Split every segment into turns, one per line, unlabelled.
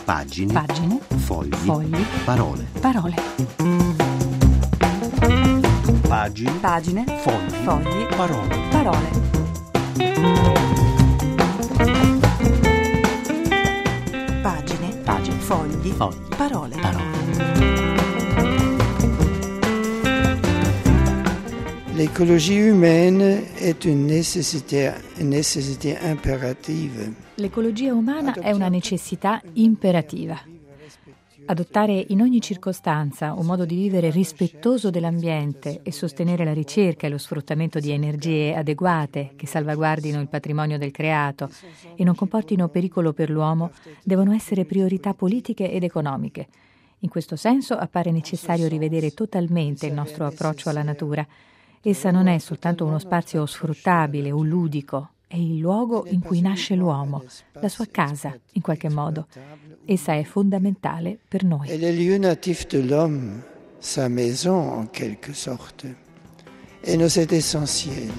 Pagine.
Fogli.
Parole. Pagine. Fogli. Parole.
Pagine. Fogli. Parole.
L'écologie humaine est une nécessité impérative.
L'ecologia umana è una necessità imperativa. Adottare in ogni circostanza un modo di vivere rispettoso dell'ambiente e sostenere la ricerca e lo sfruttamento di energie adeguate che salvaguardino il patrimonio del creato e non comportino pericolo per l'uomo devono essere priorità politiche ed economiche. In questo senso appare necessario rivedere totalmente il nostro approccio alla natura. Essa non è soltanto uno spazio sfruttabile o ludico, è il luogo in cui nasce l'uomo, la sua casa, in qualche modo. Essa è fondamentale per noi.
È le lieu natif de l'homme, sa maison en quelque sorte. Et nous c'est essentiel.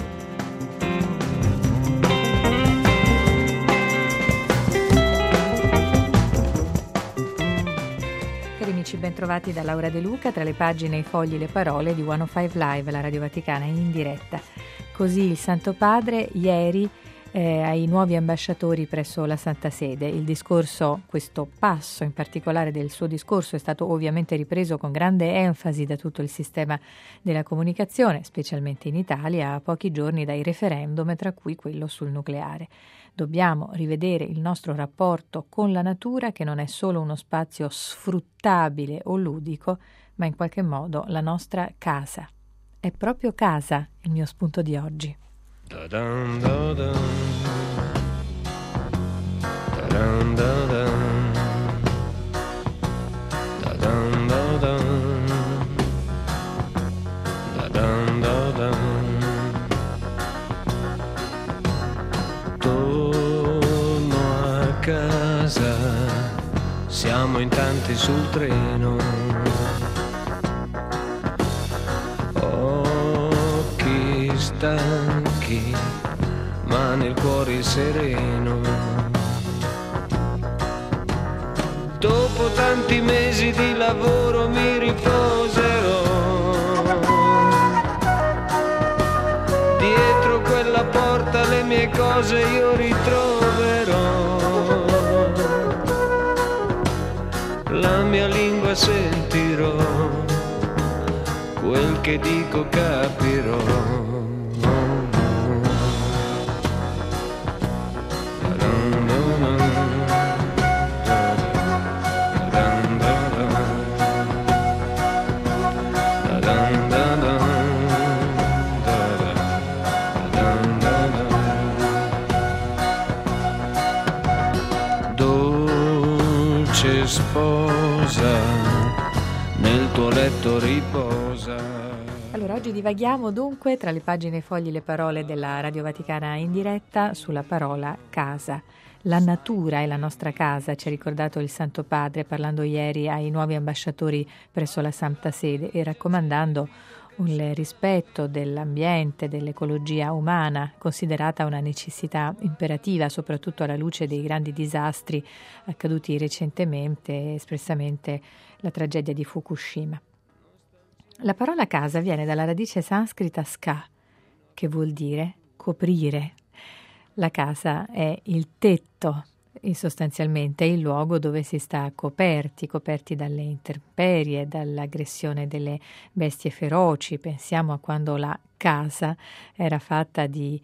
Cari amici, ben trovati da Laura De Luca tra le pagine, i fogli, le parole di 105 Live, la Radio Vaticana in diretta. Così il Santo Padre ieri ai nuovi ambasciatori presso la Santa Sede. Il discorso, questo passo in particolare del suo discorso, è stato ovviamente ripreso con grande enfasi da tutto il sistema della comunicazione, specialmente in Italia, a pochi giorni dai referendum, tra cui quello sul nucleare. Dobbiamo rivedere il nostro rapporto con la natura, che non è solo uno spazio sfruttabile o ludico, ma in qualche modo la nostra casa. È proprio casa il mio spunto di oggi.
Da-dum, da-dum. Da-dum, da-dum. Da-dum, da-dum. Da-dum, da-dum. Torno a casa, siamo in tanti sul treno. Occhi stanchi, ma nel cuore sereno. Dopo tanti mesi di lavoro mi riposerò dietro quella porta, le mie cose io ritroverò. La mia lingua sentirò, quel che dico capirò. Dolce sposa, nel tuo letto riposa.
Allora, oggi divaghiamo dunque tra le pagine, fogli, le parole della Radio Vaticana in diretta sulla parola casa. La natura è la nostra casa, ci ha ricordato il Santo Padre parlando ieri ai nuovi ambasciatori presso la Santa Sede e raccomandando un rispetto dell'ambiente, dell'ecologia umana, considerata una necessità imperativa, soprattutto alla luce dei grandi disastri accaduti recentemente, espressamente la tragedia di Fukushima. La parola casa viene dalla radice sanscrita ska, che vuol dire coprire. La casa è il tetto, e sostanzialmente è il luogo dove si sta coperti dalle intemperie, dall'aggressione delle bestie feroci. Pensiamo a quando la casa era fatta di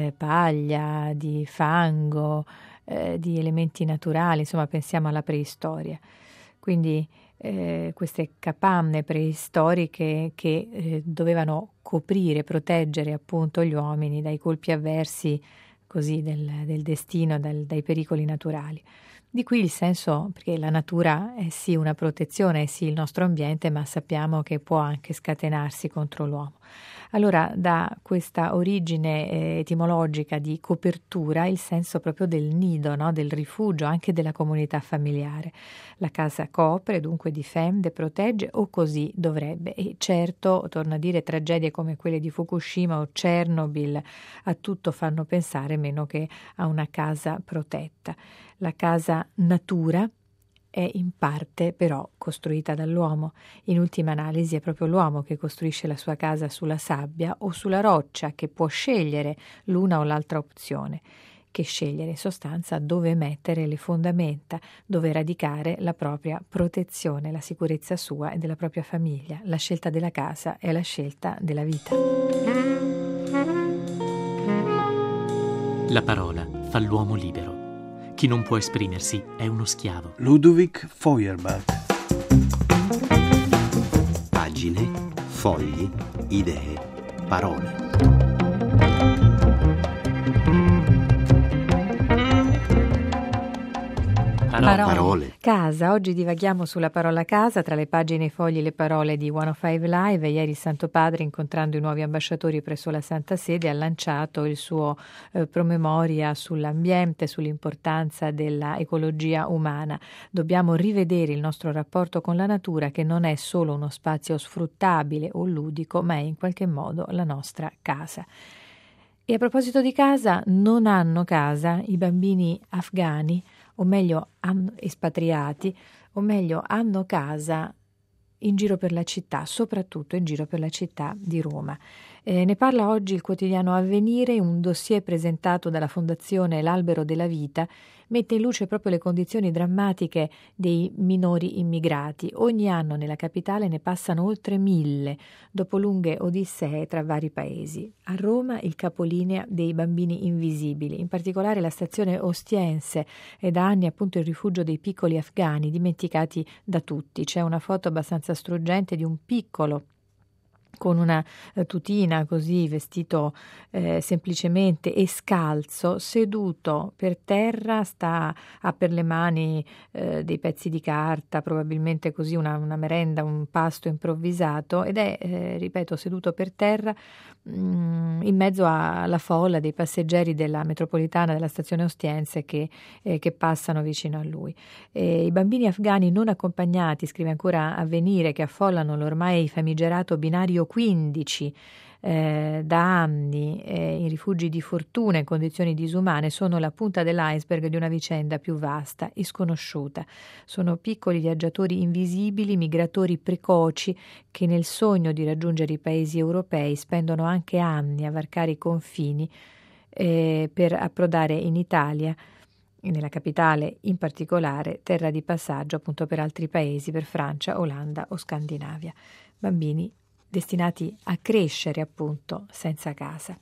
paglia, di fango, di elementi naturali, insomma pensiamo alla preistoria. Quindi queste capanne preistoriche che dovevano coprire, proteggere appunto gli uomini dai colpi avversi così del destino, dai pericoli naturali. Di qui il senso, perché la natura è sì una protezione, è sì il nostro ambiente, ma sappiamo che può anche scatenarsi contro l'uomo. Allora, da questa origine etimologica di copertura, il senso proprio del nido, no? Del rifugio, anche della comunità familiare. La casa copre, dunque difende, protegge, o così dovrebbe. E certo, torno a dire, tragedie come quelle di Fukushima o Chernobyl a tutto fanno pensare meno che a una casa protetta. La casa natura è in parte però costruita dall'uomo. In ultima analisi è proprio l'uomo che costruisce la sua casa sulla sabbia o sulla roccia, che può scegliere l'una o l'altra opzione, che scegliere in sostanza dove mettere le fondamenta, dove radicare la propria protezione, la sicurezza sua e della propria famiglia. La scelta della casa è la scelta della vita.
La parola fa l'uomo libero. Chi non può esprimersi è uno schiavo.
Ludovic Feuerbach.
Pagine, fogli, idee, parole. Parole.
Casa. Oggi divaghiamo sulla parola casa, tra le pagine, i fogli e le parole di 105 Live. Ieri il Santo Padre, incontrando i nuovi ambasciatori presso la Santa Sede, ha lanciato il suo promemoria sull'ambiente, sull'importanza della ecologia umana. Dobbiamo rivedere il nostro rapporto con la natura, che non è solo uno spazio sfruttabile o ludico, ma è in qualche modo la nostra casa. E a proposito di casa, non hanno casa i bambini afghani, o meglio espatriati, o meglio hanno casa in giro per la città, soprattutto in giro per la città di Roma. Ne parla oggi il quotidiano Avvenire. Un dossier presentato dalla Fondazione L'Albero della Vita mette in luce proprio le condizioni drammatiche dei minori immigrati. Ogni anno nella capitale ne passano oltre 1000, dopo lunghe odissee tra vari paesi. A Roma il capolinea dei bambini invisibili, in particolare la stazione Ostiense è da anni appunto il rifugio dei piccoli afghani dimenticati da tutti. C'è una foto abbastanza struggente di un piccolo con una tutina, così vestito semplicemente e scalzo, seduto per terra, ha per le mani dei pezzi di carta, probabilmente così una merenda, un pasto improvvisato, ed è, ripeto, seduto per terra in mezzo alla folla dei passeggeri della metropolitana della stazione Ostiense che passano vicino a lui. I bambini afghani non accompagnati, scrive ancora Avvenire, che affollano l'ormai famigerato binario 15 da anni in rifugi di fortuna in condizioni disumane, sono la punta dell'iceberg di una vicenda più vasta e sconosciuta. Sono piccoli viaggiatori invisibili, migratori precoci che nel sogno di raggiungere i paesi europei spendono anche anni a varcare i confini per approdare in Italia, nella capitale in particolare, terra di passaggio appunto per altri paesi, per Francia, Olanda o Scandinavia. Bambini destinati a crescere appunto senza casa.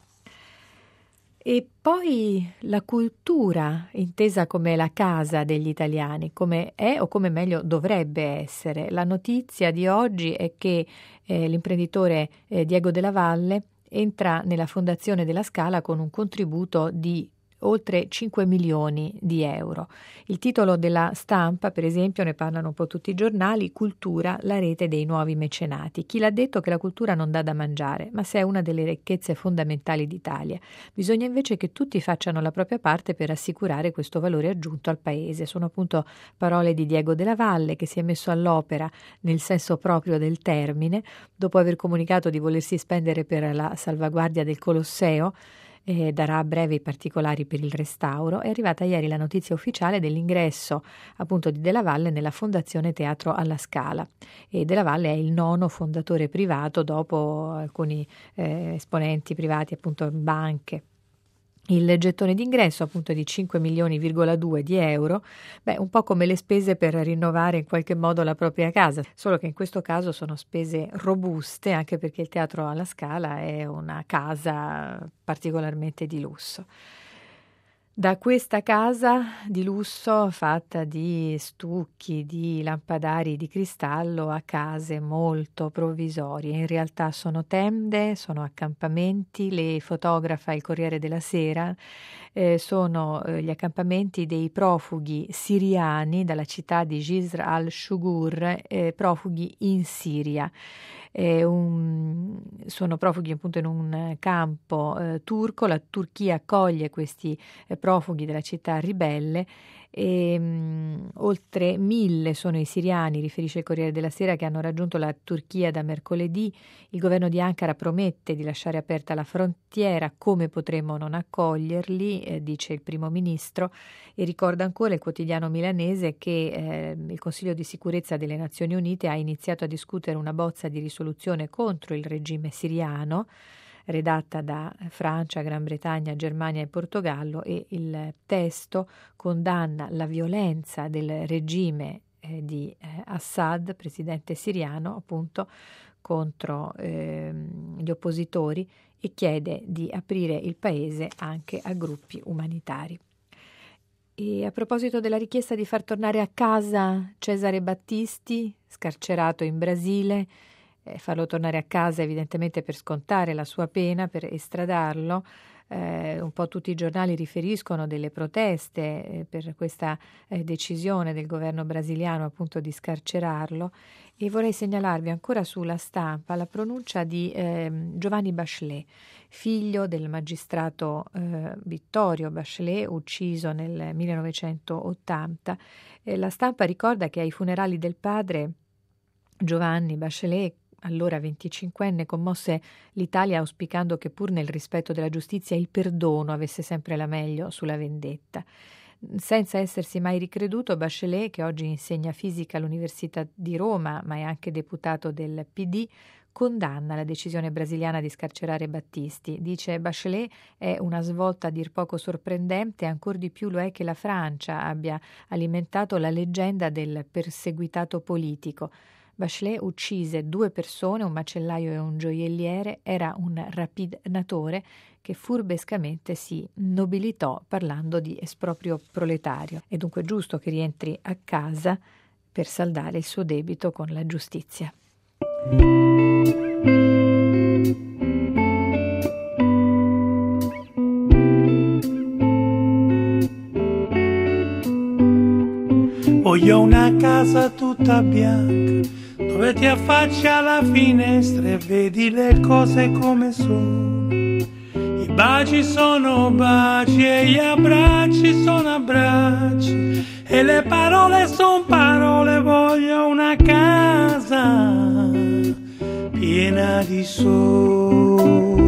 E poi la cultura, intesa come la casa degli italiani, come è o come meglio dovrebbe essere. La notizia di oggi è che l'imprenditore Diego Della Valle entra nella Fondazione della Scala con un contributo di oltre 5 milioni di euro. Il titolo della Stampa, per esempio, ne parlano un po' tutti i giornali: cultura, la rete dei nuovi mecenati. Chi l'ha detto che la cultura non dà da mangiare, ma se è una delle ricchezze fondamentali d'Italia. Bisogna invece che tutti facciano la propria parte per assicurare questo valore aggiunto al paese. Sono appunto parole di Diego Della Valle, che si è messo all'opera nel senso proprio del termine, dopo aver comunicato di volersi spendere per la salvaguardia del Colosseo. Darà a breve i particolari per il restauro. È arrivata ieri la notizia ufficiale dell'ingresso appunto di Della Valle nella Fondazione Teatro alla Scala, e Della Valle è il 9° fondatore privato dopo alcuni esponenti privati, appunto banche. Il gettone d'ingresso appunto di 5,2 milioni di euro, un po' come le spese per rinnovare in qualche modo la propria casa, solo che in questo caso sono spese robuste, anche perché il Teatro alla Scala è una casa particolarmente di lusso. Da questa casa di lusso, fatta di stucchi, di lampadari di cristallo, a case molto provvisorie. In realtà sono tende, sono accampamenti, le fotografa il Corriere della Sera. Sono gli accampamenti dei profughi siriani dalla città di Jisr al-Shugur, profughi in Siria. Sono profughi appunto in un campo turco. La Turchia accoglie questi profughi della città ribelle Oltre 1.000 sono i siriani, riferisce il Corriere della Sera, che hanno raggiunto la Turchia da mercoledì. Il governo di Ankara promette di lasciare aperta la frontiera. Come potremmo non accoglierli, dice il primo ministro, e ricorda ancora il quotidiano milanese che il Consiglio di sicurezza delle Nazioni Unite ha iniziato a discutere una bozza di risoluzione contro il regime siriano, redatta da Francia, Gran Bretagna, Germania e Portogallo, e il testo condanna la violenza del regime di Assad, presidente siriano, appunto, contro gli oppositori, e chiede di aprire il paese anche a gruppi umanitari. E a proposito della richiesta di far tornare a casa Cesare Battisti, scarcerato in Brasile, farlo tornare a casa evidentemente per scontare la sua pena, per estradarlo. Un po' tutti i giornali riferiscono delle proteste per questa decisione del governo brasiliano, appunto, di scarcerarlo, e vorrei segnalarvi ancora sulla Stampa la pronuncia di Giovanni Bachelet, figlio del magistrato Vittorio Bachelet, ucciso nel 1980. La Stampa ricorda che ai funerali del padre Giovanni Bachelet, allora 25enne, commosse l'Italia auspicando che, pur nel rispetto della giustizia, il perdono avesse sempre la meglio sulla vendetta. Senza essersi mai ricreduto, Bachelet, che oggi insegna fisica all'Università di Roma, ma è anche deputato del PD, condanna la decisione brasiliana di scarcerare Battisti. Dice: Bachelet è una svolta a dir poco sorprendente, ancor di più lo è che la Francia abbia alimentato la leggenda del perseguitato politico. Bachelet uccise 2 persone, un macellaio e un gioielliere, era un rapinatore che furbescamente si nobilitò parlando di esproprio proletario. È dunque giusto che rientri a casa per saldare il suo debito con la giustizia.
Voglio una casa tutta bianca, dove ti affacci alla finestra e vedi le cose come sono. I baci sono baci e gli abbracci sono abbracci e le parole sono parole. Voglio una casa piena di sole,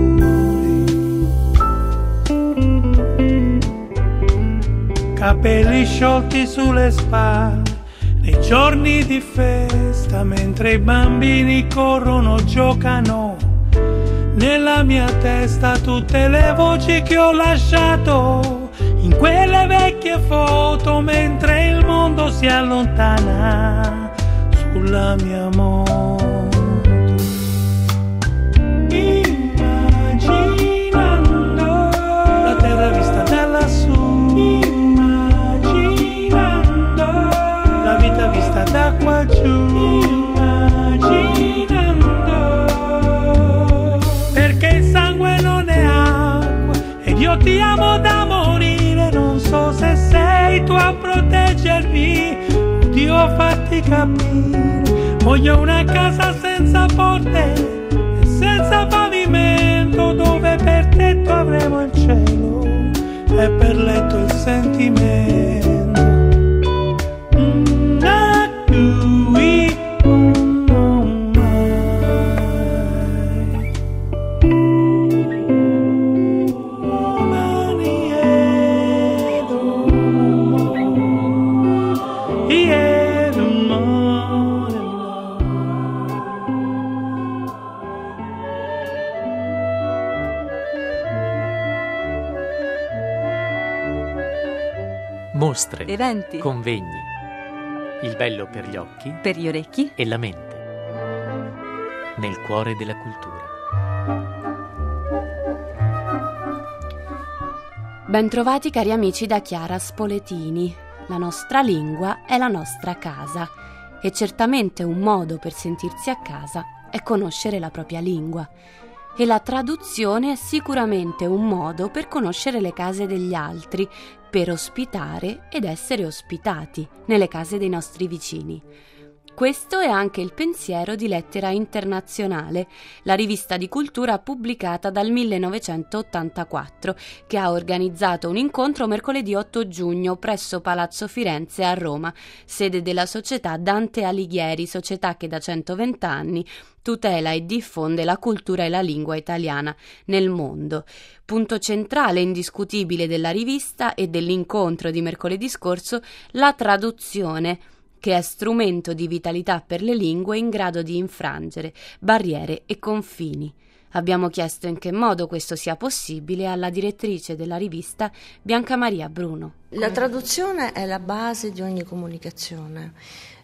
capelli sciolti sulle spalle nei giorni di festa, mentre i bambini corrono, giocano. Nella mia testa tutte le voci che ho lasciato in quelle vecchie foto, mentre il mondo si allontana sulla mia moto. Immaginando la terra vista da lassù, immaginando la vita vista da qua giù, immaginando, perché il sangue non è acqua ed io ti amo da morire. Non so se sei tu a proteggermi, Dio fatti capire. Voglio una casa senza porte e senza pavimento, dove per tetto avremo il cielo e per letto il sentimento.
Mostre,
eventi,
convegni, il bello per gli occhi,
per gli orecchi
e la mente, nel cuore della cultura.
Bentrovati cari amici da Chiara Spoletini. La nostra lingua è la nostra casa e certamente un modo per sentirsi a casa è conoscere la propria lingua. E la traduzione è sicuramente un modo per conoscere le case degli altri, per ospitare ed essere ospitati nelle case dei nostri vicini. Questo è anche il pensiero di Lettera Internazionale, la rivista di cultura pubblicata dal 1984, che ha organizzato un incontro mercoledì 8 giugno presso Palazzo Firenze a Roma, sede della società Dante Alighieri, società che da 120 anni tutela e diffonde la cultura e la lingua italiana nel mondo. Punto centrale indiscutibile della rivista e dell'incontro di mercoledì scorso, la traduzione, che è strumento di vitalità per le lingue in grado di infrangere barriere e confini. Abbiamo chiesto in che modo questo sia possibile alla direttrice della rivista Bianca Maria Bruno.
La traduzione è la base di ogni comunicazione.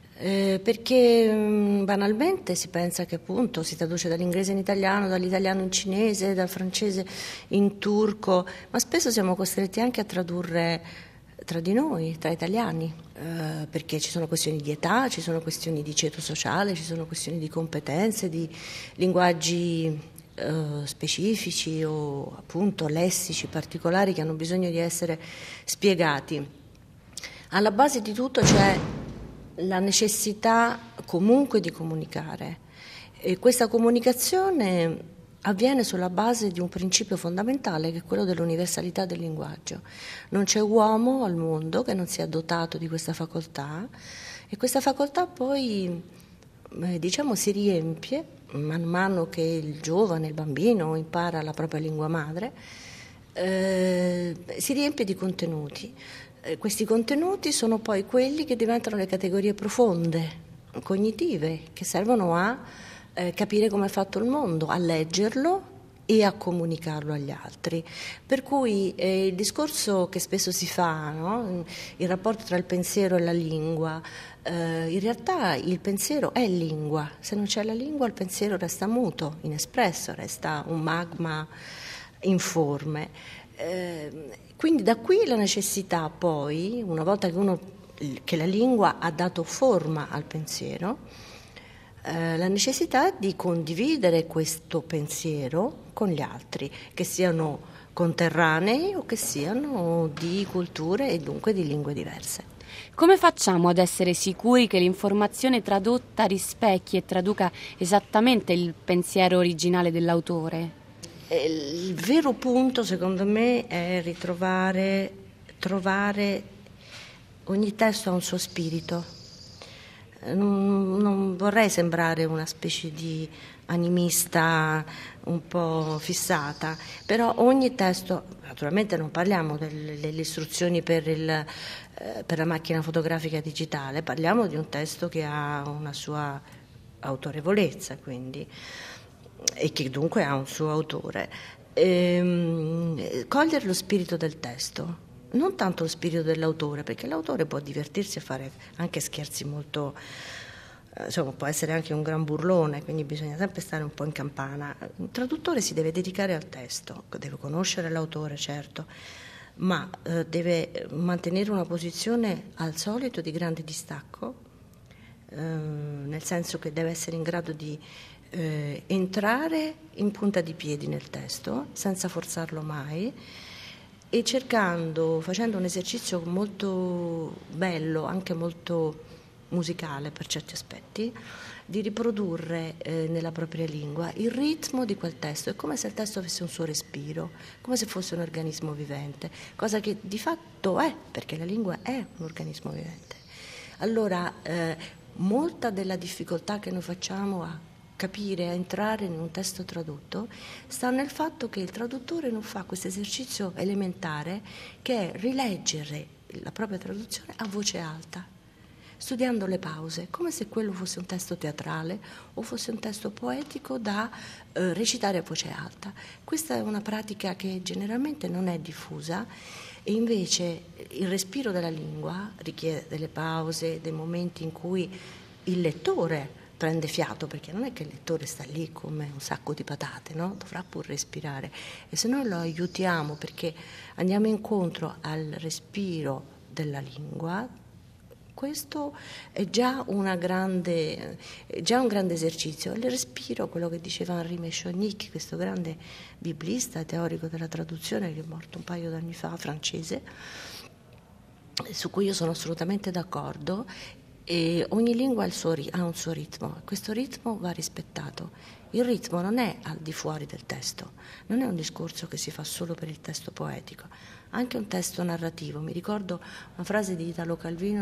Perché banalmente si pensa che appunto si traduce dall'inglese in italiano, dall'italiano in cinese, dal francese in turco, ma spesso siamo costretti anche a tradurre tra di noi, tra italiani, perché ci sono questioni di età, ci sono questioni di ceto sociale, ci sono questioni di competenze, di linguaggi specifici o appunto lessici particolari che hanno bisogno di essere spiegati. Alla base di tutto c'è la necessità comunque di comunicare, e questa comunicazione avviene sulla base di un principio fondamentale, che è quello dell'universalità del linguaggio. Non c'è uomo al mondo che non sia dotato di questa facoltà, e questa facoltà poi si riempie man mano che il giovane, il bambino impara la propria lingua madre, si riempie di contenuti. Questi contenuti sono poi quelli che diventano le categorie profonde, cognitive, che servono a capire come è fatto il mondo, a leggerlo e a comunicarlo agli altri. Per cui il discorso che spesso si fa, no? Il rapporto tra il pensiero e la lingua, in realtà il pensiero è lingua. Se non c'è la lingua il pensiero resta muto, inespresso, resta un magma informe. Quindi da qui la necessità poi, una volta che la lingua ha dato forma al pensiero, la necessità di condividere questo pensiero con gli altri, che siano conterranei o che siano di culture e dunque di lingue diverse.
Come facciamo ad essere sicuri che l'informazione tradotta rispecchi e traduca esattamente il pensiero originale dell'autore?
Il vero punto, secondo me, è trovare ogni testo ha un suo spirito. Non vorrei sembrare una specie di animista un po' fissata, però ogni testo, naturalmente non parliamo delle istruzioni per la macchina fotografica digitale, parliamo di un testo che ha una sua autorevolezza, quindi, e che dunque ha un suo autore. Cogliere lo spirito del testo, non tanto lo spirito dell'autore, perché l'autore può divertirsi a fare anche scherzi molto, può essere anche un gran burlone, quindi bisogna sempre stare un po' in campana. Il traduttore si deve dedicare al testo, deve conoscere l'autore, certo, ma deve mantenere una posizione al solito di grande distacco, nel senso che deve essere in grado di entrare in punta di piedi nel testo senza forzarlo mai, e facendo un esercizio molto bello, anche molto musicale per certi aspetti, di riprodurre nella propria lingua il ritmo di quel testo. È come se il testo avesse un suo respiro, come se fosse un organismo vivente, cosa che di fatto è, perché la lingua è un organismo vivente. Allora, molta della difficoltà che noi facciamo a capire, a entrare in un testo tradotto, sta nel fatto che il traduttore non fa questo esercizio elementare, che è rileggere la propria traduzione a voce alta, studiando le pause, come se quello fosse un testo teatrale o fosse un testo poetico da recitare a voce alta. Questa è una pratica che generalmente non è diffusa, e invece il respiro della lingua richiede delle pause, dei momenti in cui il lettore prende fiato, perché non è che il lettore sta lì come un sacco di patate, no? Dovrà pur respirare, e se noi lo aiutiamo perché andiamo incontro al respiro della lingua, questo è già un grande esercizio. Il respiro, quello che diceva Henri Mechonic, questo grande biblista e teorico della traduzione che è morto un paio d'anni fa, francese, su cui io sono assolutamente d'accordo, E ogni lingua ha un suo ritmo, questo ritmo va rispettato. Il ritmo non è al di fuori del testo, non è un discorso che si fa solo per il testo poetico, anche un testo narrativo. Mi ricordo una frase di Italo Calvino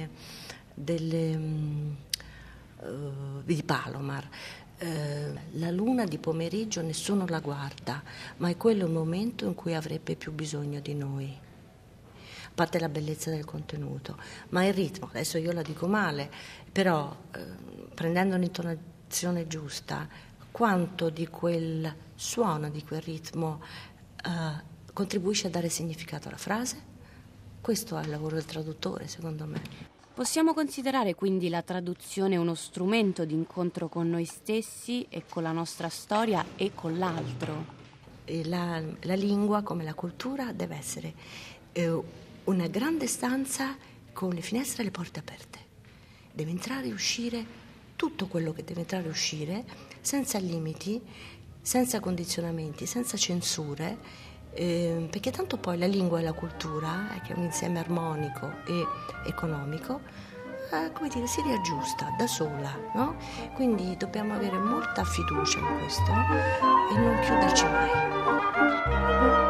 di Palomar. La luna di pomeriggio nessuno la guarda, ma è quello il momento in cui avrebbe più bisogno di noi. A parte la bellezza del contenuto, ma il ritmo, adesso io la dico male, però prendendo un'intonazione giusta, quanto di quel suono, di quel ritmo contribuisce a dare significato alla frase? Questo è il lavoro del traduttore, secondo me.
Possiamo considerare quindi la traduzione uno strumento di incontro con noi stessi e con la nostra storia e con l'altro?
La lingua, come la cultura, deve essere una grande stanza con le finestre e le porte aperte. Deve entrare e uscire tutto quello che deve entrare e uscire, senza limiti, senza condizionamenti, senza censure, perché tanto poi la lingua e la cultura, che è un insieme armonico e economico, si riaggiusta da sola, no? Quindi dobbiamo avere molta fiducia in questo e non chiuderci mai.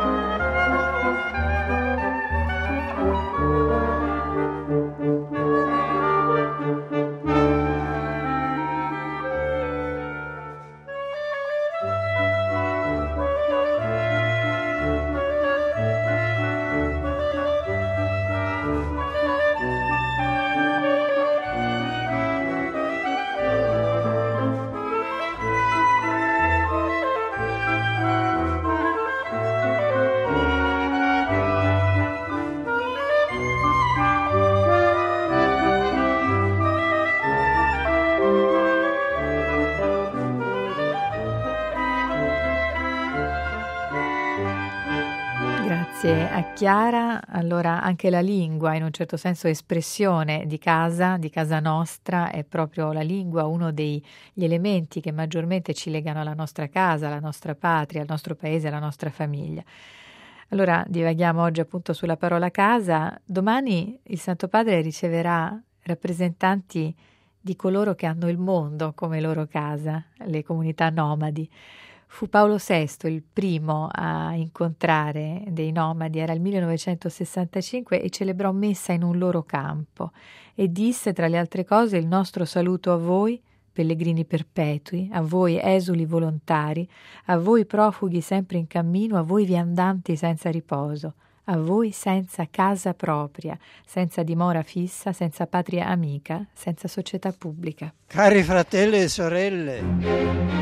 Grazie a Chiara. Allora anche la lingua, in un certo senso espressione di casa nostra, è proprio la lingua uno degli elementi che maggiormente ci legano alla nostra casa, alla nostra patria, al nostro paese, alla nostra famiglia. Allora divaghiamo oggi appunto sulla parola casa. Domani il Santo Padre riceverà rappresentanti di coloro che hanno il mondo come loro casa, le comunità nomadi. Fu Paolo VI il primo a incontrare dei nomadi, era il 1965, e celebrò messa in un loro campo e disse, tra le altre cose, il nostro saluto a voi, pellegrini perpetui, a voi esuli volontari, a voi profughi sempre in cammino, a voi viandanti senza riposo, a voi senza casa propria, senza dimora fissa, senza patria amica, senza società pubblica.
Cari fratelli e sorelle,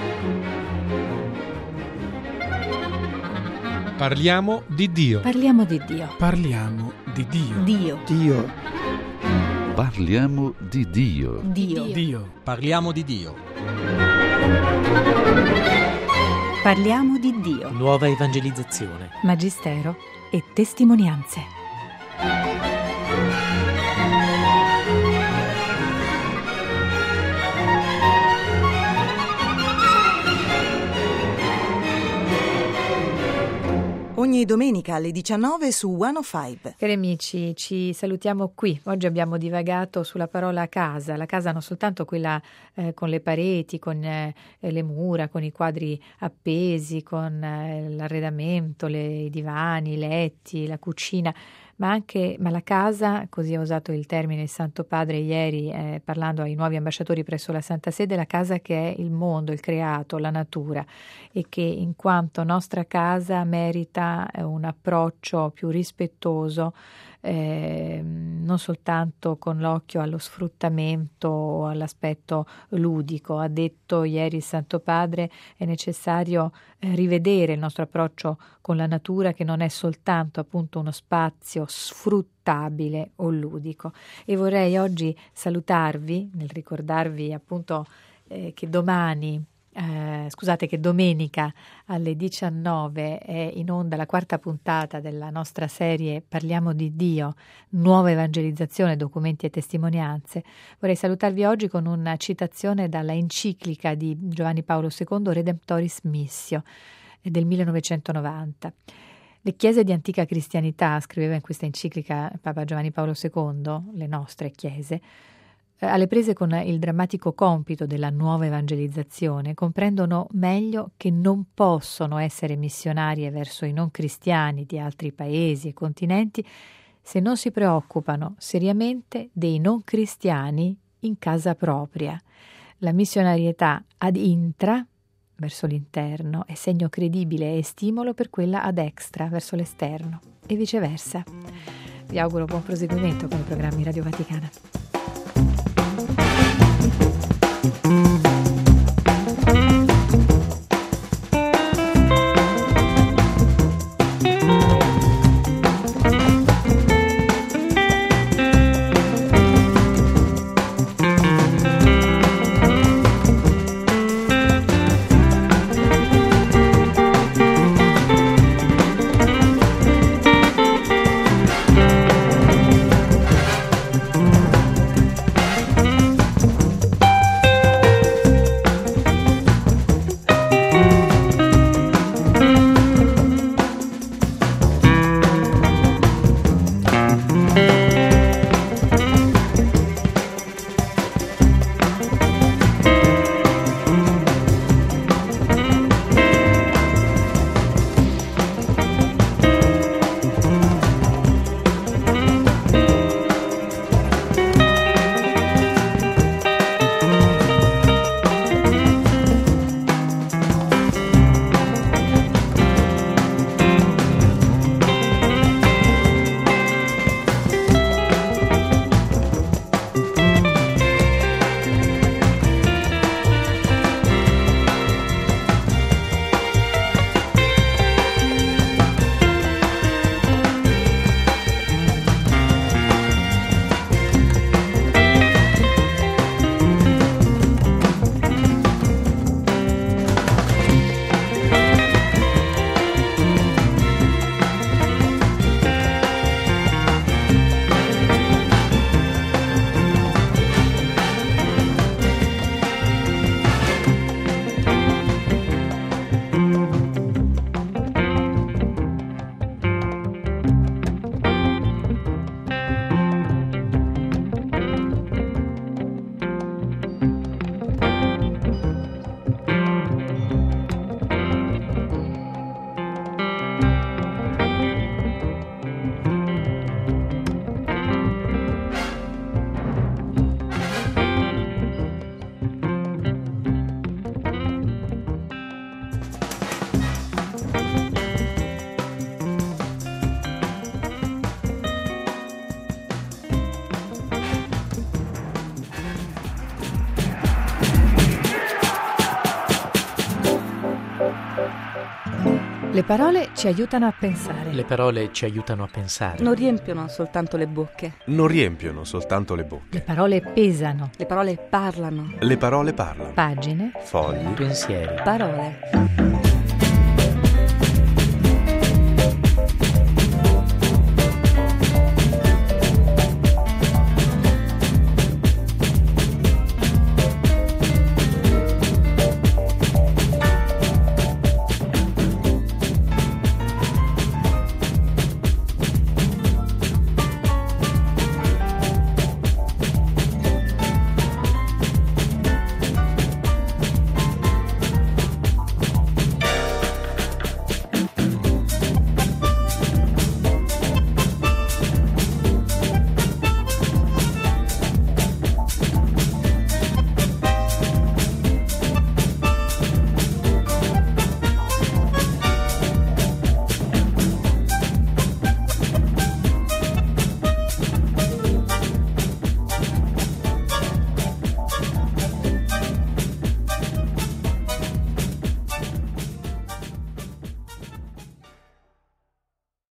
parliamo di Dio.
Parliamo di Dio.
Parliamo di Dio.
Dio.
Parliamo di Dio.
Dio.
Parliamo di Dio.
Parliamo di Dio.
Nuova evangelizzazione.
Magistero e testimonianze.
Ogni domenica alle 19 su 105.
Cari amici, ci salutiamo qui. Oggi abbiamo divagato sulla parola casa. La casa non soltanto quella con le pareti, con le mura, con i quadri appesi, con l'arredamento, i divani, i letti, la cucina, ma la casa, così ha usato il termine il Santo Padre ieri parlando ai nuovi ambasciatori presso la Santa Sede, la casa che è il mondo, il creato, la natura, e che in quanto nostra casa merita un approccio più rispettoso, non soltanto con l'occhio allo sfruttamento o all'aspetto ludico. Ha detto ieri il Santo Padre è necessario rivedere il nostro approccio con la natura, che non è soltanto appunto uno spazio sfruttabile o ludico. E vorrei oggi salutarvi nel ricordarvi appunto che domenica alle 19 è in onda la quarta puntata della nostra serie Parliamo di Dio, nuova evangelizzazione, documenti e testimonianze. Vorrei salutarvi oggi con una citazione dalla enciclica di Giovanni Paolo II, Redemptoris Missio, del 1990. Le chiese di antica cristianità, scriveva in questa enciclica Papa Giovanni Paolo II, le nostre chiese, alle prese con il drammatico compito della nuova evangelizzazione, comprendono meglio che non possono essere missionarie verso i non cristiani di altri paesi e continenti se non si preoccupano seriamente dei non cristiani in casa propria. La missionarietà ad intra, verso l'interno, è segno credibile e stimolo per quella ad extra, verso l'esterno, e viceversa. Vi auguro buon proseguimento con i programmi Radio Vaticana. Le parole ci aiutano a pensare.
Le parole ci aiutano a pensare.
Non riempiono soltanto le bocche.
Non riempiono soltanto le bocche.
Le parole pesano.
Le parole parlano.
Le parole parlano.
Pagine.
Fogli.
Pensieri.
Parole.